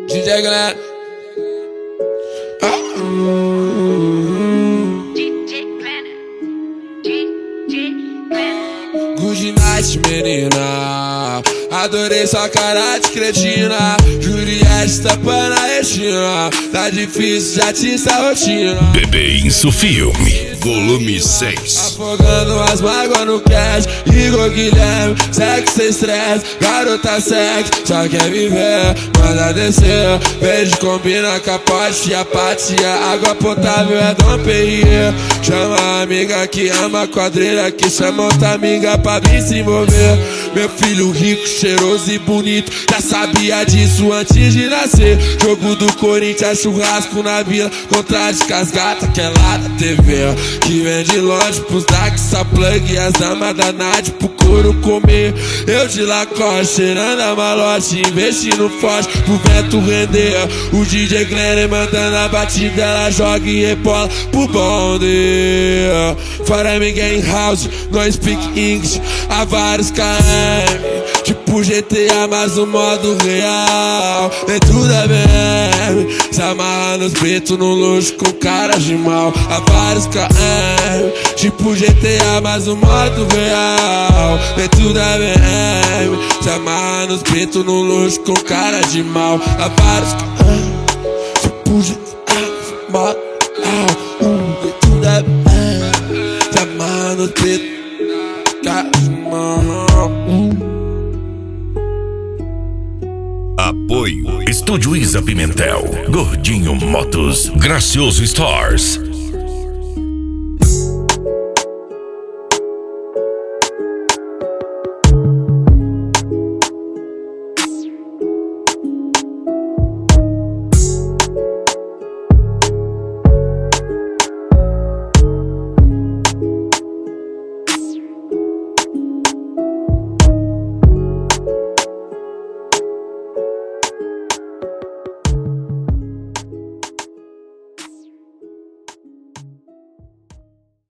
DJ Glenn. Good night, menina. Adorei sua cara de cretina. Juliette tapando a retina. Tá difícil, já te essa rotina. Bebê Isso Filme, volume 6. Afogando as mágoas no cash. Igor Guilherme, sexo sem estresse. Garota sexy, só quer viver. Manda descer, beijo combina capote e apatia. Água potável é Dom Perrier. Chama a amiga que ama a quadrilha, que chama outra amiga pra vir se envolver. Meu filho rico, cheiroso e bonito, já sabia disso antes de nascer. Jogo do Corinthians, churrasco na vila, contraste com as gatas que é lá da TV. Que vem de longe pros daqui, só plug e as damas da Nádia pro couro comer. Eu de Lacoste, cheirando a malote, investindo forte pro vento render. O DJ Glenn mandando a batida, ela joga e rebola pro bonde. Fora ninguém house, não speak English, há vários KM, tipo GTA, mas no modo real. Dentro da BM, se amarra nos pretos no luxo com caras de mal. Há vários KM, tipo GTA, mas no modo real. Dentro da BM, se amarra nos pretos no luxo com cara de mal. Há vários KM, tipo GTA, modo real. Dentro da BM, se amarra nos pretos, cara de mal. Apoio Estúdio Isa Pimentel, Gordinho Motos, Gracioso Stars.